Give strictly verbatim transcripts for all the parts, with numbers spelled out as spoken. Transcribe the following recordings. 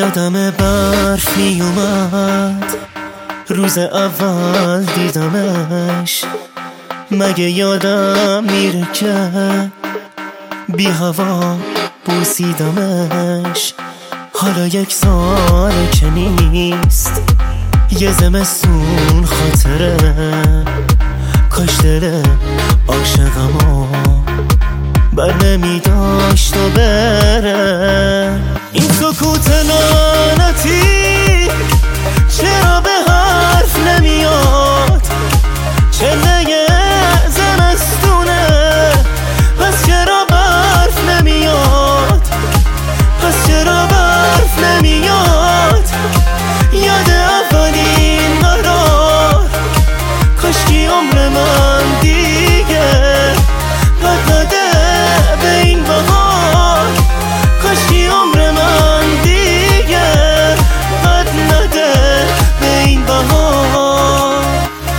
یادم برف می اومد روز اول دیدمش، مگه یادم میره که بی هوا بوسیدمش. حالا یک سال که نیست، یه زمستون خاطره، کاش دل عاشقمو بر نمی داشت و بره. این سکوت لعنتی چرا به حرف نمیاد؟ چله زمستونه پس چرا برف نمیاد؟ پس چرا برف نمیاد؟ یاد اولین قرار، کاشکی عمر من دیگه قد نده به این بهار، کاشکی عمر من دیگه قد نده به این بهار.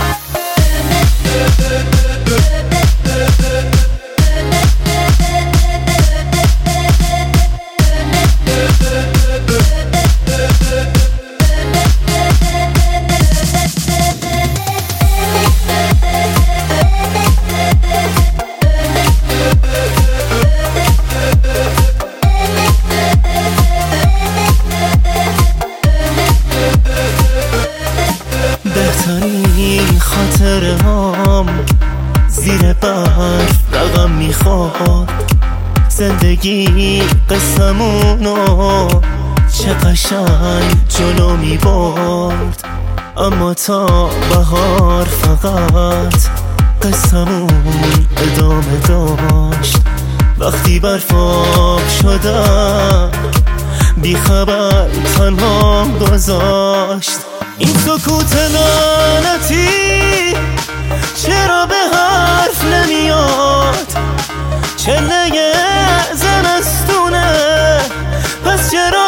بهترین خاطره هام زیر برف رقم میخواد. زندگی قسمونو چه قشنگ جلو میبرد، اما تا بهار فقط قسمون ادامه داشت. وقتی برف آب شدم بی خبر تنها گذاشت. این سکوت لعنتی چرا به حرف نمیاد؟ چله زمستونه پس چرا